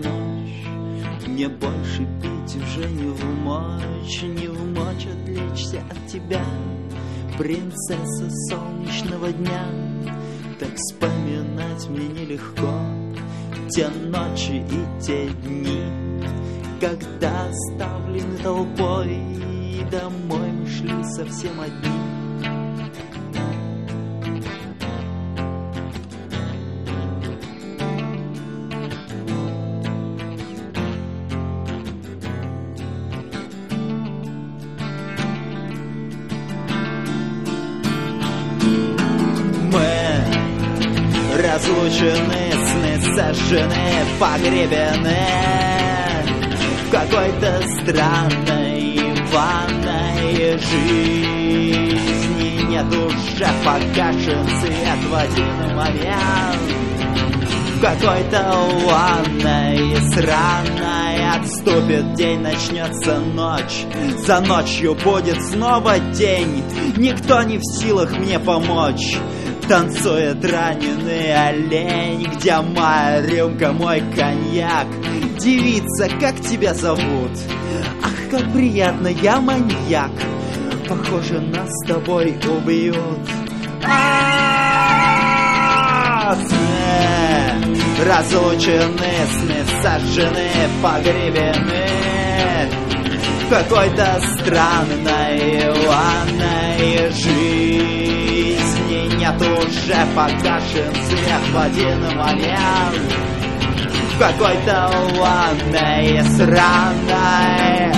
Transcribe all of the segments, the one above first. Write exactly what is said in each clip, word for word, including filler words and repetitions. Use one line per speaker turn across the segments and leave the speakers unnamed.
ночь. Мне больше пить уже не в мочь, не в мочь отличься от тебя, принцесса солнечного дня. Так вспоминать мне нелегко те ночи и те дни, когда оставлены толпой, и домой мы шли совсем одни. Разлучены, сны сожжены, погребены в какой-то странной ванной жизни. Нет уже, погашен свет в один момент в какой-то ванной сраной. Отступит день, начнется ночь, за ночью будет снова день. Никто не в силах мне помочь. Танцует раненый олень, где моя рюмка, мой коньяк. Девица, как тебя зовут? Ах, как приятно, я маньяк. Похоже, нас с тобой убьют. А-а-а! Сны разлучены, сны сожжены, погребены в какой-то странной ванной жизни. Нет уже, погашен свет в один момент в какой-то ванной сраной.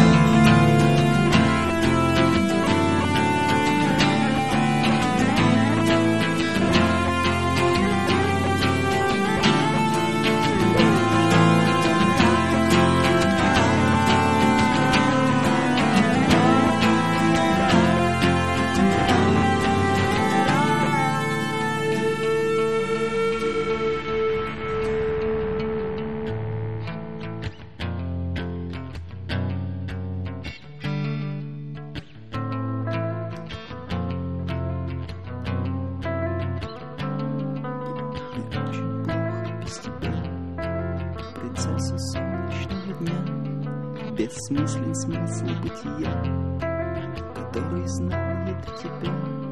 Принцесса солнечного дня, бессмыслен смысл бытия, который знает тебя.